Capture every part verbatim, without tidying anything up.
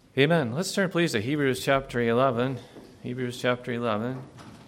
Amen. Let's turn, please, to Hebrews chapter eleven. Hebrews chapter eleven.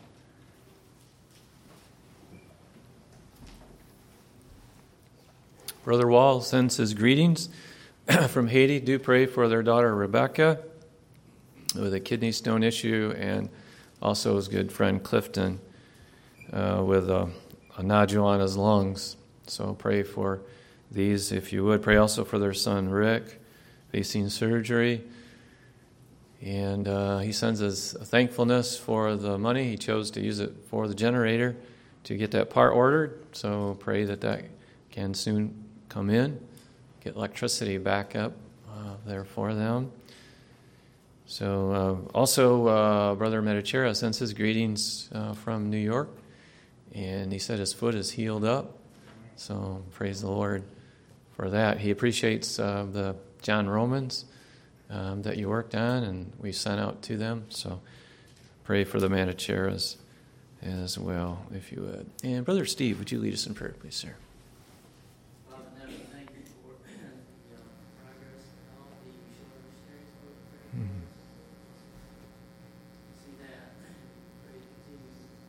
Brother Wall sends his greetings from Haiti. Do pray for their daughter Rebecca with a kidney stone issue, and also his good friend Clifton uh, with a, a nodule on his lungs. So pray for these if you would. Pray also for their son Rick, facing surgery. And uh, he sends his thankfulness for the money. He chose to use it for the generator to get that part ordered. So pray that that can soon come in, get electricity back up uh, there for them. So uh, also, uh, Brother Medicera sends his greetings uh, from New York. And he said his foot is healed up. So praise the Lord for that. He appreciates uh, the John Romans Um, that you worked on, and we sent out to them. So pray for the Manicheras as well, if you would. And Brother Steve, would you lead us in prayer, please, sir? Father in heaven, thank you for the progress and all the children's series for the prayer. Mm-hmm. See that. Pray continues to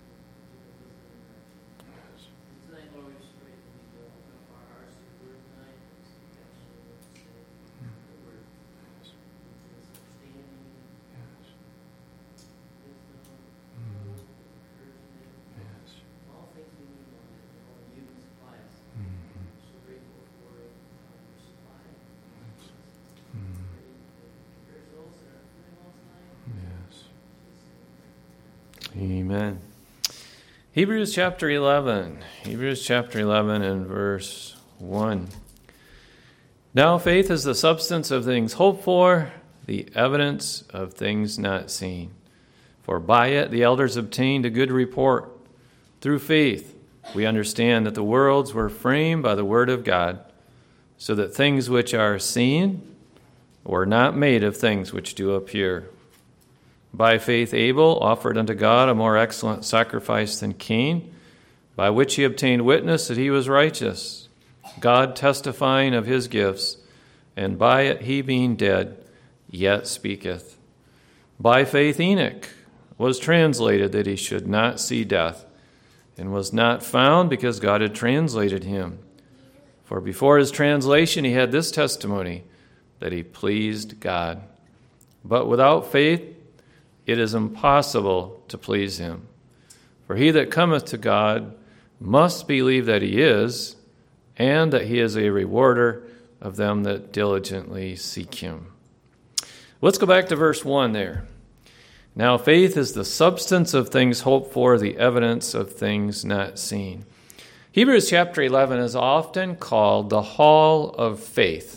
yes. Tonight, Lord, we just pray that we will open up our hearts to your word tonight. Amen. Hebrews chapter eleven. Hebrews chapter eleven and verse one. Now faith is the substance of things hoped for, the evidence of things not seen. For by it the elders obtained a good report. Through faith we understand that the worlds were framed by the word of God, so that things which are seen were not made of things which do appear. By faith Abel offered unto God a more excellent sacrifice than Cain, by which he obtained witness that he was righteous, God testifying of his gifts, and by it he being dead yet speaketh. By faith Enoch was translated that he should not see death, and was not found because God had translated him. For before his translation he had this testimony, that he pleased God. But without faith it is impossible to please him. For he that cometh to God must believe that he is, and that he is a rewarder of them that diligently seek him. Let's go back to verse one there. Now faith is the substance of things hoped for, the evidence of things not seen. Hebrews chapter eleven is often called the Hall of Faith.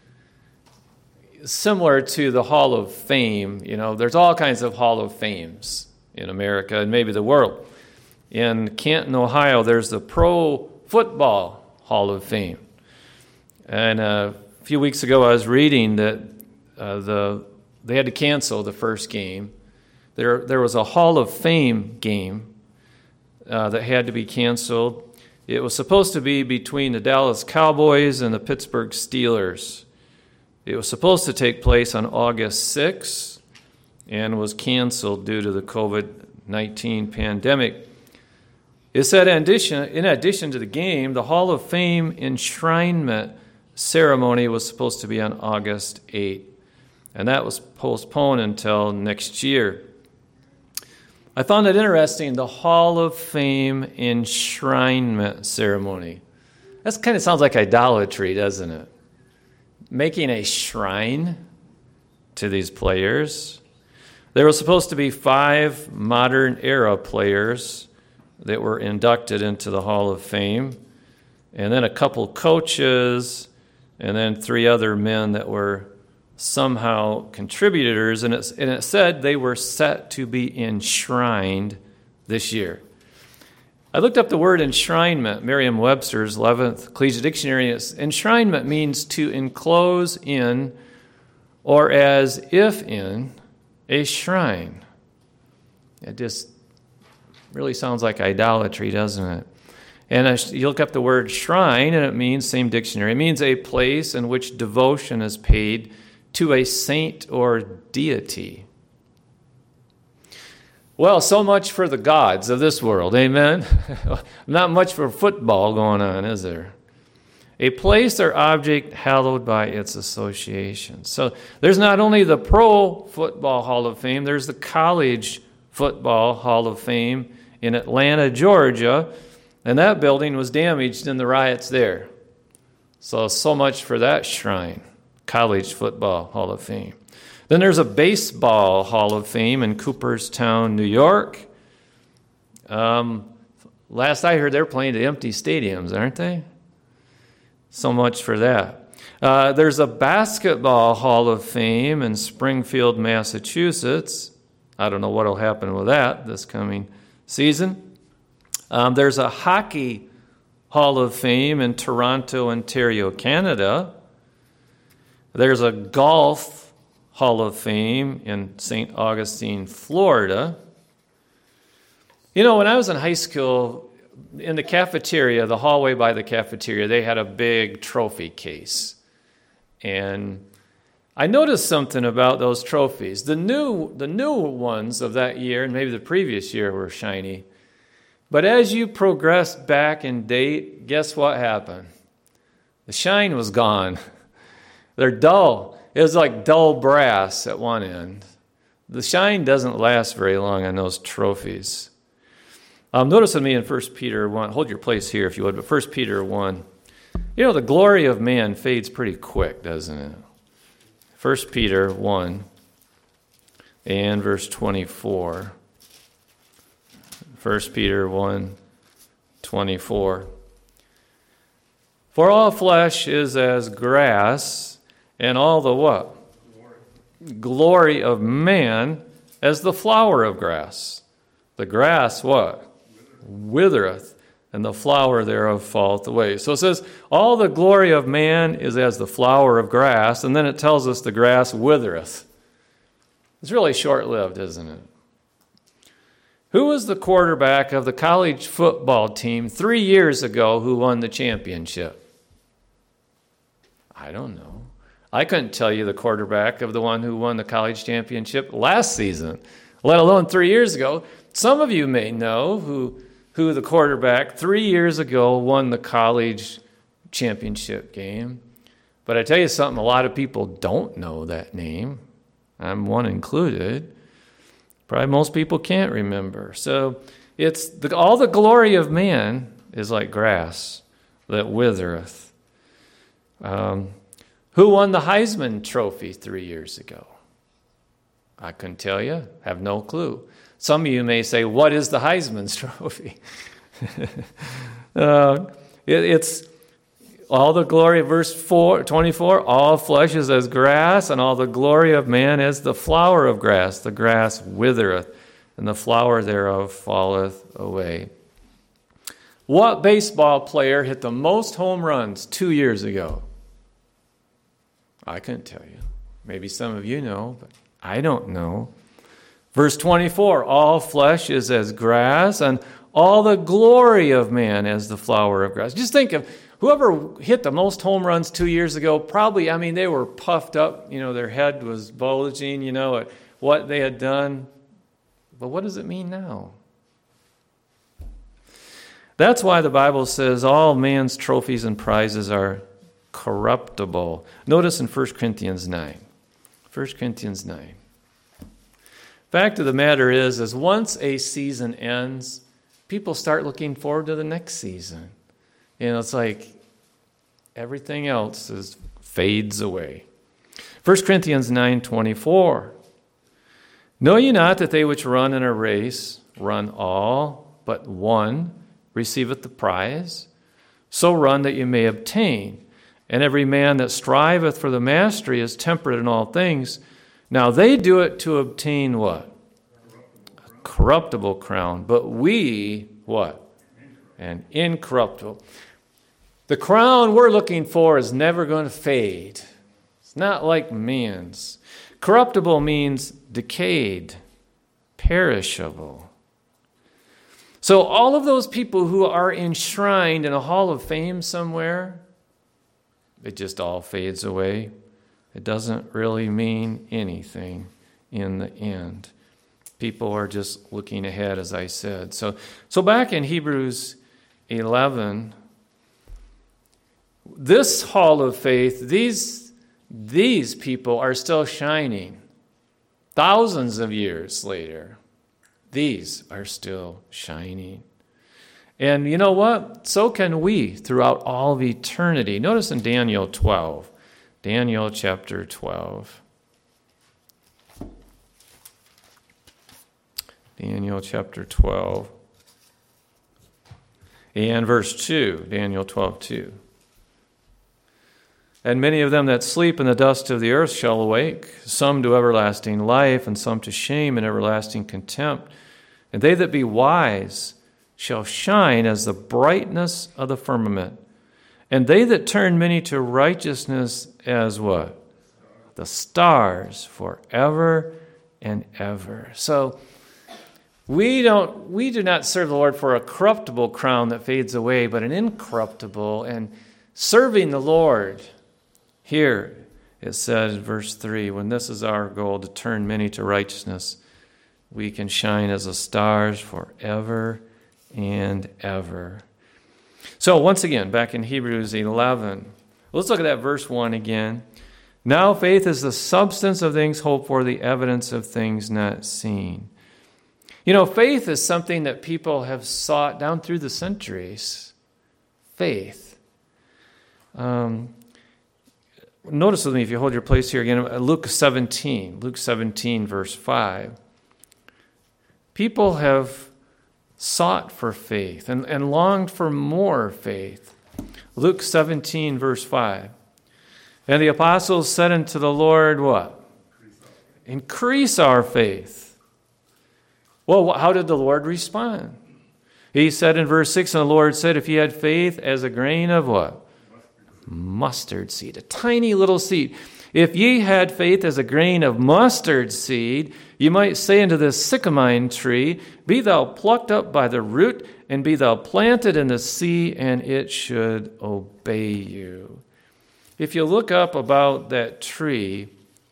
Similar to the Hall of Fame, you know, there's all kinds of Hall of Fames in America and maybe the world. In Canton, Ohio, there's the Pro Football Hall of Fame. And uh, a few weeks ago, I was reading that uh, the they had to cancel the first game. There, there was a Hall of Fame game uh, that had to be canceled. It was supposed to be between the Dallas Cowboys and the Pittsburgh Steelers. It was supposed to take place on August sixth and was canceled due to the covid nineteen pandemic. It said, in addition, in addition to the game, the Hall of Fame enshrinement ceremony was supposed to be on August eighth, and that was postponed until next year. I found it interesting, the Hall of Fame enshrinement ceremony. That kind of sounds like idolatry, doesn't it? Making a shrine to these players. There were supposed to be five modern era players that were inducted into the Hall of Fame, and then a couple coaches, and then three other men that were somehow contributors, and it, and it said they were set to be enshrined this year. I looked up the word enshrinement, Merriam-Webster's eleventh Collegiate Dictionary. Enshrinement means to enclose in, or as if in, a shrine. It just really sounds like idolatry, doesn't it? And you look up the word shrine, and it means, same dictionary, it means a place in which devotion is paid to a saint or deity. Well, so much for the gods of this world, amen? Not much for football going on, is there? A place or object hallowed by its association. So there's not only the Pro Football Hall of Fame, there's the College Football Hall of Fame in Atlanta, Georgia, and that building was damaged in the riots there. So, so much for that shrine, College Football Hall of Fame. Then there's a Baseball Hall of Fame in Cooperstown, New York. Um, last I heard, they're playing to empty stadiums, aren't they? So much for that. Uh, there's a Basketball Hall of Fame in Springfield, Massachusetts. I don't know what will happen with that this coming season. Um, there's a Hockey Hall of Fame in Toronto, Ontario, Canada. There's a Golf Hall of Fame in Saint Augustine, Florida. You know, when I was in high school, in the cafeteria, the hallway by the cafeteria, they had a big trophy case. And I noticed something about those trophies. The new, the new ones of that year, and maybe the previous year, were shiny. But as you progressed back in date, guess what happened? The shine was gone. They're dull. It was like dull brass at one end. The shine doesn't last very long on those trophies. Um, notice with me in First Peter one, hold your place here if you would, but First Peter one, you know, the glory of man fades pretty quick, doesn't it? First Peter one and verse twenty-four. First Peter one, twenty-four. For all flesh is as grass, and all the what? Glory. Glory of man as the flower of grass. The grass what? Withereth, and the flower thereof falleth away. So it says, all the glory of man is as the flower of grass, and then it tells us the grass withereth. It's really short-lived, isn't it? Who was the quarterback of the college football team three years ago who won the championship? I don't know. I couldn't tell you the quarterback of the one who won the college championship last season, let alone three years ago. Some of you may know who who the quarterback three years ago won the college championship game. But I tell you something, a lot of people don't know that name. I'm one included. Probably most people can't remember. So it's the, all the glory of man is like grass that withereth. Um, who won the Heisman Trophy three years ago? I couldn't tell you. Have no clue. Some of you may say, what is the Heisman Trophy? uh, it, it's all the glory, verse four, twenty-four, all flesh is as grass, and all the glory of man as the flower of grass. The grass withereth, and the flower thereof falleth away. What baseball player hit the most home runs two years ago? I couldn't tell you. Maybe some of you know, but I don't know. Verse twenty-four, all flesh is as grass, and all the glory of man as the flower of grass. Just think of whoever hit the most home runs two years ago, probably, I mean, they were puffed up, you know, their head was bulging, you know, at what they had done. But what does it mean now? That's why the Bible says all man's trophies and prizes are corruptible. Notice in First Corinthians nine. First Corinthians nine. Fact of the matter is, is once a season ends, people start looking forward to the next season. You know, it's like everything else is fades away. First Corinthians nine twenty-four. Know ye not that they which run in a race run all, but one receiveth the prize? So run that you may obtain. And every man that striveth for the mastery is temperate in all things. Now they do it to obtain what? A corruptible crown. But we, what? An incorruptible. The crown we're looking for is never going to fade. It's not like man's. Corruptible means decayed, perishable. So all of those people who are enshrined in a hall of fame somewhere, it just all fades away. it doesn't really mean anything in the end. People are just looking ahead, as I said. So, so back in Hebrews eleven, this hall of faith, these, these people are still shining. Thousands of years later, these are still shining. And you know what? So can we throughout all of eternity. Notice in Daniel twelve, Daniel chapter twelve. Daniel chapter twelve. And verse two, Daniel twelve two. And many of them that sleep in the dust of the earth shall awake, some to everlasting life, and some to shame and everlasting contempt. And they that be wise shall shine as the brightness of the firmament. And they that turn many to righteousness as what? The stars forever and ever. So we don't we do not serve the Lord for a corruptible crown that fades away, but an incorruptible. And serving the Lord, here it says, verse three, when this is our goal, to turn many to righteousness, we can shine as the stars forever and ever. So once again, back in Hebrews eleven, let's look at that verse one again. Now faith is the substance of things hoped for, the evidence of things not seen. You know, faith is something that people have sought down through the centuries. Faith. Um, notice with me, if you hold your place here again, Luke seventeen, Luke seventeen, verse five. People have sought for faith and, and longed for more faith. Luke seventeen, verse five. And the apostles said unto the Lord, what? Increase our faith. Well, how did the Lord respond? He said in verse six, and the Lord said, if ye had faith as a grain of what? Mustard seed, a tiny little seed. If ye had faith as a grain of mustard seed, you might say unto this sycamine tree, be thou plucked up by the root, and be thou planted in the sea, and it should obey you. If you look up about that tree,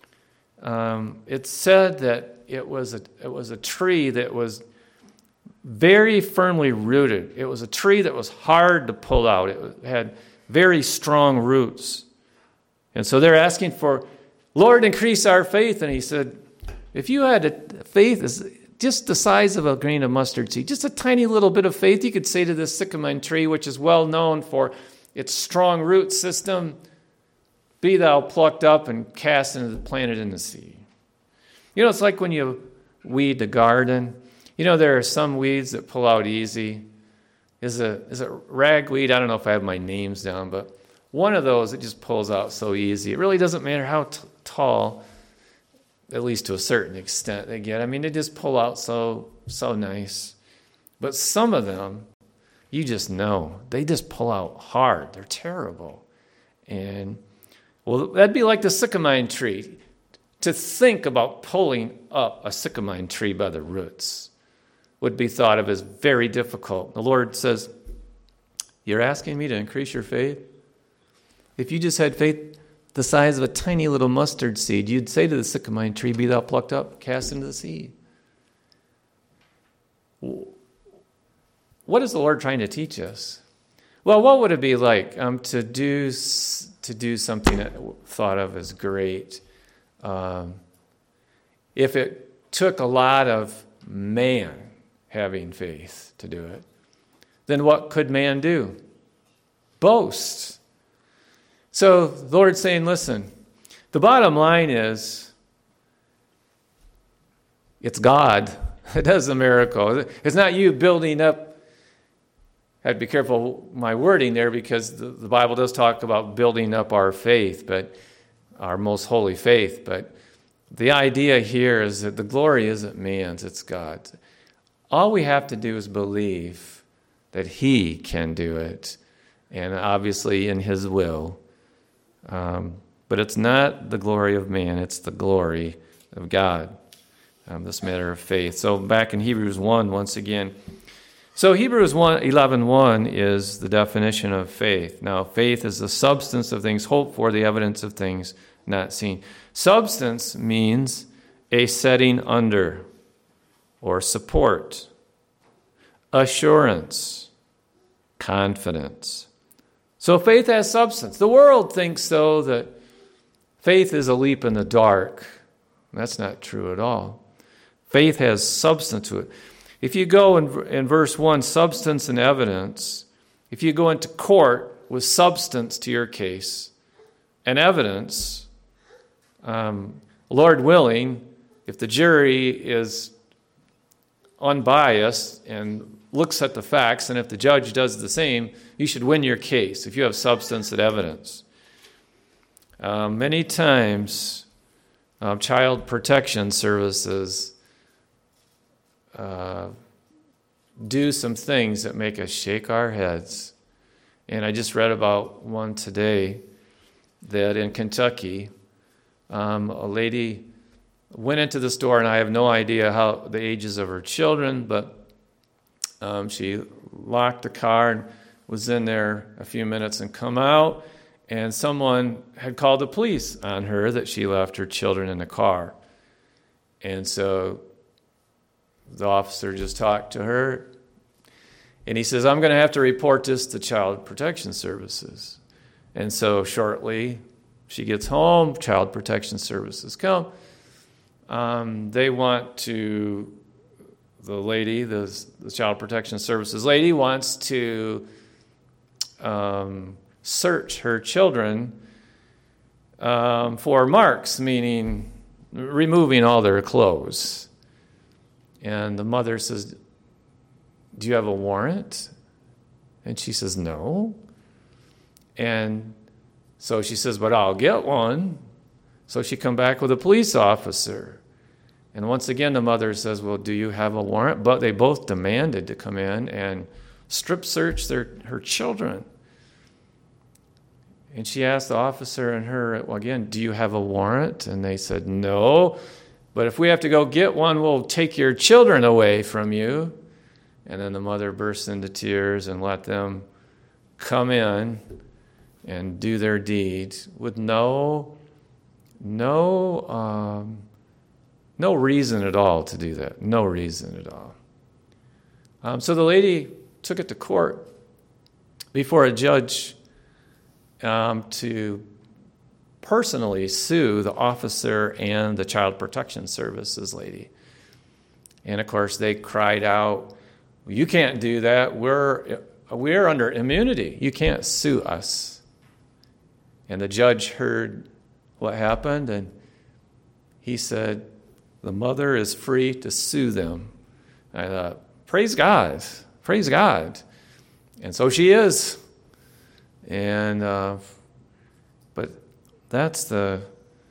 um, it said that it was a it was a tree that was very firmly rooted. It was a tree that was hard to pull out. It had very strong roots. And so they're asking for, Lord, increase our faith. And he said, if you had a faith is just the size of a grain of mustard seed, just a tiny little bit of faith, you could say to this sycamine tree, which is well known for its strong root system, be thou plucked up and cast into the planted in the sea. You know, it's like when you weed the garden. You know, there are some weeds that pull out easy. Is a is a ragweed, I don't know if I have my names down, but one of those, it just pulls out so easy. It really doesn't matter how t- tall, at least to a certain extent, they get. I mean, they just pull out so so nice. But some of them, you just know, they just pull out hard. They're terrible. And, well, that'd be like the sycamine tree. To think about pulling up a sycamine tree by the roots would be thought of as very difficult. The Lord says, you're asking me to increase your faith? If you just had faith the size of a tiny little mustard seed, you'd say to the sycamine tree, be thou plucked up, cast into the sea. What is the Lord trying to teach us? Well, what would it be like um, to do to do something that thought of as great? Um, if it took a lot of man having faith to do it, then what could man do? Boast. So the Lord's saying, listen, the bottom line is it's God that does the miracle. It's not you building up. I have to be careful my wording there, because the, the Bible does talk about building up our faith, but our most holy faith. But the idea here is that the glory isn't man's, it's God's. All we have to do is believe that He can do it, and obviously in His will. Um, but it's not the glory of man, it's the glory of God, um, this matter of faith. So back in Hebrews one, once again. So Hebrews eleven one is the definition of faith. Now, faith is the substance of things hoped for, the evidence of things not seen. Substance means a setting under or support, assurance, confidence. So faith has substance. The world thinks, though, that faith is a leap in the dark. That's not true at all. Faith has substance to it. If you go in, in verse one, substance and evidence, if you go into court with substance to your case and evidence, um, Lord willing, if the jury is unbiased and looks at the facts, and if the judge does the same, you should win your case if you have substance and evidence. Uh, many times, uh, child protection services uh, do some things that make us shake our heads. And I just read about one today that in Kentucky, um, a lady went into the store, and I have no idea how the ages of her children, but um, she locked the car and was in there a few minutes and come out, and someone had called the police on her that she left her children in the car. And so the officer just talked to her, and he says, I'm going to have to report this to Child Protection Services. And so shortly she gets home, Child Protection Services come. Um, they want to, the lady, the, the Child Protection Services lady wants to um, search her children um, for marks, meaning removing all their clothes. And the mother says, do you have a warrant? And she says, no. And so she says, but I'll get one. So she come back with a police officer. And once again, the mother says, well, do you have a warrant? But they both demanded to come in and strip search their her children. And she asked the officer and her, well, again, do you have a warrant? And they said, no. But if we have to go get one, we'll take your children away from you. And then the mother burst into tears and let them come in and do their deeds with no, no, um, no reason at all to do that. No reason at all. Um, so the lady took it to court before a judge um, to personally sue the officer and the Child Protection Services lady. And of course, they cried out, you can't do that. We're we're under immunity. You can't sue us. And the judge heard what happened, and he said, the mother is free to sue them. I thought, praise God, praise God. And so she is. And uh, but that's the,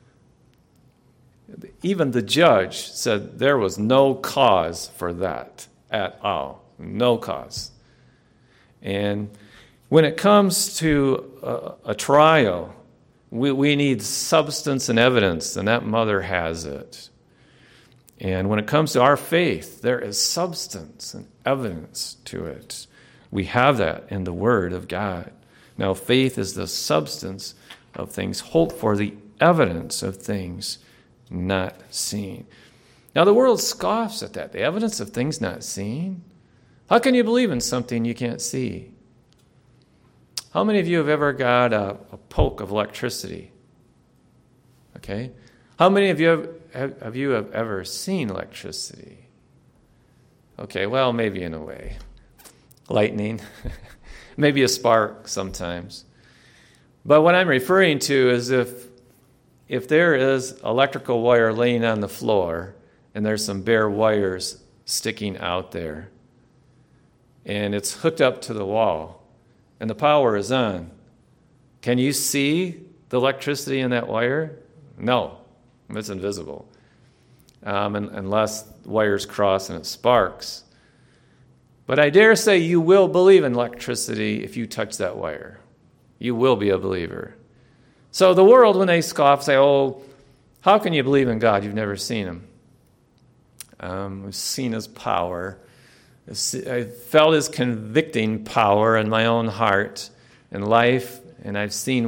even the judge said there was no cause for that at all. No cause. And when it comes to a, a trial, we, we need substance and evidence, and that mother has it. And when it comes to our faith, there is substance and evidence to it. We have that in the Word of God. Now, faith is the substance of things hoped for, the evidence of things not seen. Now, the world scoffs at that, the evidence of things not seen. How can you believe in something you can't see? How many of you have ever got a, a poke of electricity? Okay. How many of you have, have, have you have ever seen electricity? Okay, well, maybe in a way. Lightning, maybe a spark sometimes. But what I'm referring to is if if there is electrical wire laying on the floor and there's some bare wires sticking out there, and it's hooked up to the wall, and the power is on, can you see the electricity in that wire? No, it's invisible, um, and, unless wires cross and it sparks. But I dare say you will believe in electricity if you touch that wire. You will be a believer. So the world, when they scoff, say, oh, how can you believe in God? You've never seen him. Um, we've seen his power. I felt his convicting power in my own heart and life, and I've seen what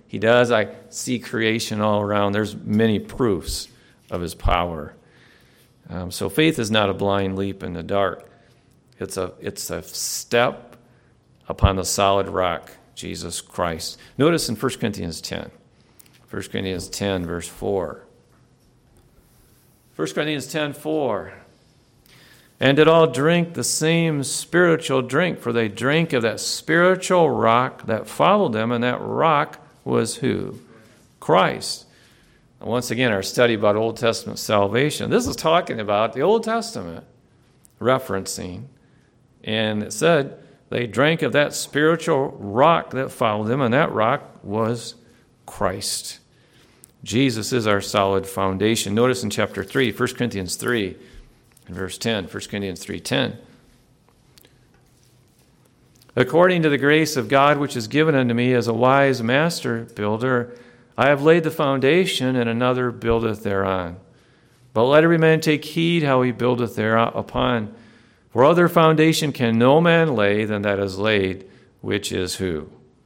He does. I see creation all around. There's many proofs of his power. Um, so faith is not a blind leap in the dark. It's a, it's a step upon the solid rock, Jesus Christ. Notice in First Corinthians ten. First Corinthians ten, verse four. First Corinthians ten, four. And did all drink the same spiritual drink, for they drank of that spiritual rock that followed them, and that rock was who? Christ. And once again, our study about Old Testament salvation. This is talking about the Old Testament, referencing. And it said they drank of that spiritual rock that followed them, and that rock was Christ. Jesus is our solid foundation. Notice in chapter three, First Corinthians three, in verse ten, First Corinthians three ten. According to the grace of God which is given unto me as a wise master builder, I have laid the foundation, and another buildeth thereon. But let every man take heed how he buildeth thereupon. For other foundation can no man lay than that is laid, which is who?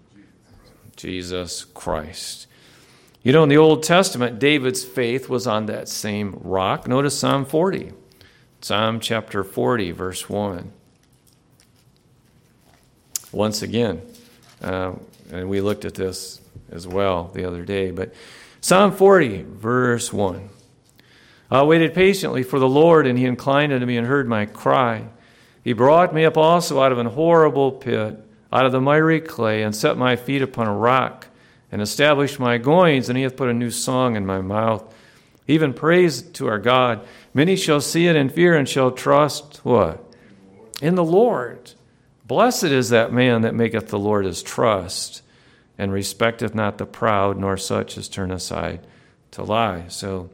Jesus Christ. You know, in the Old Testament, David's faith was on that same rock. Notice Psalm forty. Psalm chapter forty, verse one. Once again, uh, and we looked at this as well the other day, but Psalm forty, verse one. I waited patiently for the Lord, and he inclined unto me and heard my cry. He brought me up also out of an horrible pit, out of the miry clay, and set my feet upon a rock, and established my goings, and he hath put a new song in my mouth, even praise to our God. Many shall see it and fear, and shall trust what? In the Lord. Blessed is that man that maketh the Lord his trust, and respecteth not the proud, nor such as turn aside to lie. So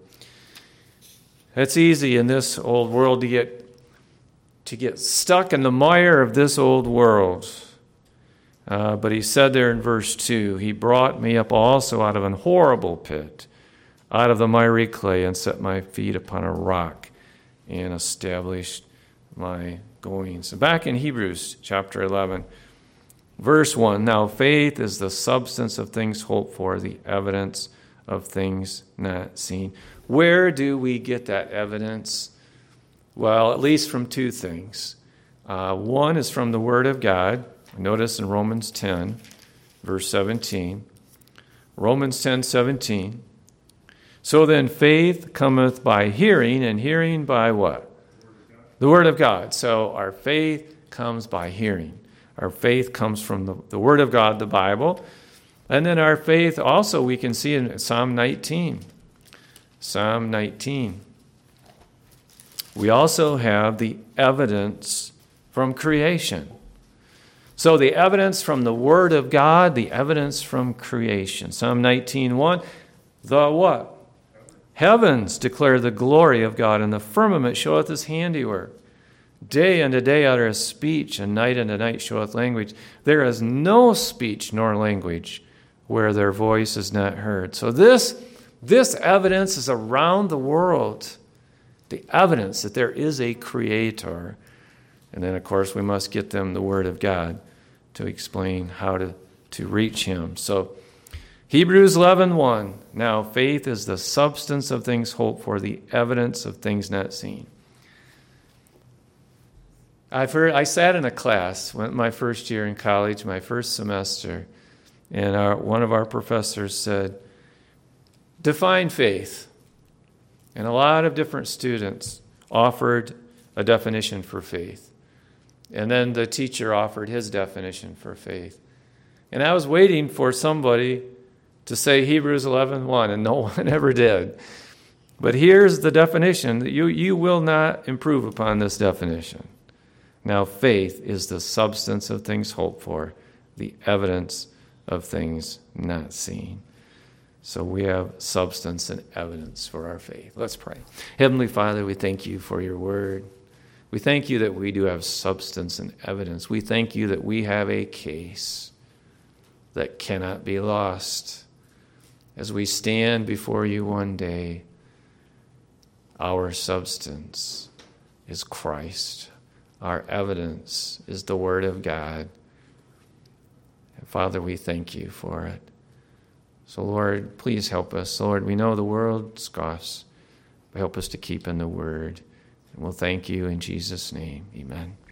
it's easy in this old world to get to get stuck in the mire of this old world. Uh, but he said there in verse two, he brought me up also out of an horrible pit, out of the miry clay, and set my feet upon a rock, and established my goings. Back in Hebrews chapter eleven, verse one, now faith is the substance of things hoped for, the evidence of things not seen. Where do we get that evidence? Well, at least from two things. Uh, one is from the Word of God. Notice in Romans ten, verse seventeen. Romans ten, seventeen. So then faith cometh by hearing, and hearing by what? The Word of God. So our faith comes by hearing. Our faith comes from the, the Word of God, the Bible. And then our faith also we can see in Psalm nineteen. Psalm nineteen. We also have the evidence from creation. So the evidence from the Word of God, the evidence from creation. Psalm nineteen, one, the what? Heavens declare the glory of God, and the firmament showeth his handiwork. Day unto day uttereth speech, and night unto night showeth language. There is no speech nor language where their voice is not heard. So this, this evidence is around the world. The evidence that there is a creator. And then, of course, we must get them the Word of God to explain how to, to reach him. So Hebrews eleven, one. Now faith is the substance of things hoped for, the evidence of things not seen. I've heard. I sat in a class, went my first year in college, my first semester, and our, one of our professors said, define faith. And a lot of different students offered a definition for faith. And then the teacher offered his definition for faith. And I was waiting for somebody to say Hebrews eleven, one, and no one ever did. But here's the definition. You, you will not improve upon this definition. Now, faith is the substance of things hoped for, the evidence of things not seen. So we have substance and evidence for our faith. Let's pray. Heavenly Father, we thank you for your word. We thank you that we do have substance and evidence. We thank you that we have a case that cannot be lost. As we stand before you one day, our substance is Christ. Our evidence is the Word of God. And Father, we thank you for it. So, Lord, please help us. Lord, we know the world scoffs, but help us to keep in the word. And we'll thank you in Jesus' name. Amen.